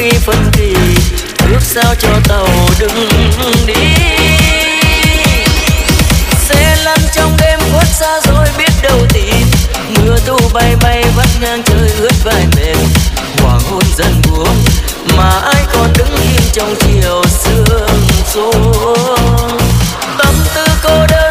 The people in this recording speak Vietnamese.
khi phân kỳ, ước sao cho tàu đừng đi. Xe lăn trong đêm khuất xa rồi biết đâu tìm, mưa tu bay bay vắt ngang trời ướt vai mềm. Hoàng hôn dần buông mà ai còn đứng yên trong chiều sương xuống. Tâm tư cô đơn